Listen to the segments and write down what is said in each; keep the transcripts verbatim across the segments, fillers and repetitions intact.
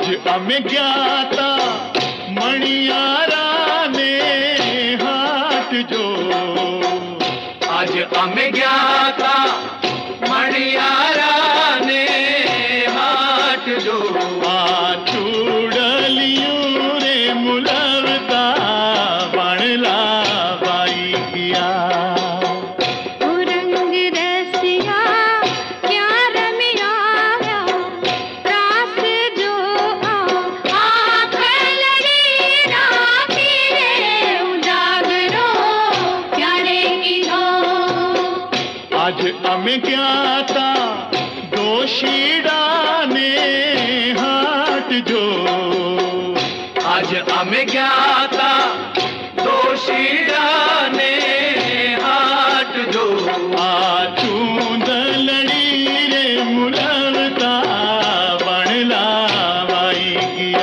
आज अमे ज्ञाता मणियारा ने हाथ जो आज अमे ज्ञाता मणियारा ने हाथ जो आ चूड़लियों रे मुलवता बणला बाई किया आज अमे ज्ञाता दोषीड़ा ने हाथ जो आज अमे ज्ञाता दोषीड़ा ने हाथ जो आ चूंदलड़ी रे मुलवता बणला वाई किया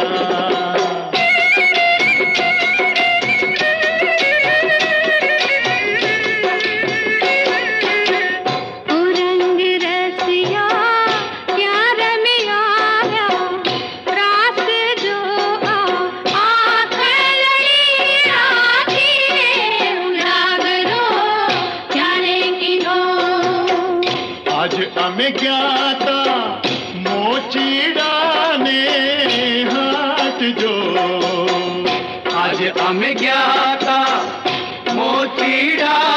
आज अमे ज्ञाता मोचीड़ा ने हाथ जो आज अमे ज्ञाता मोचीड़ा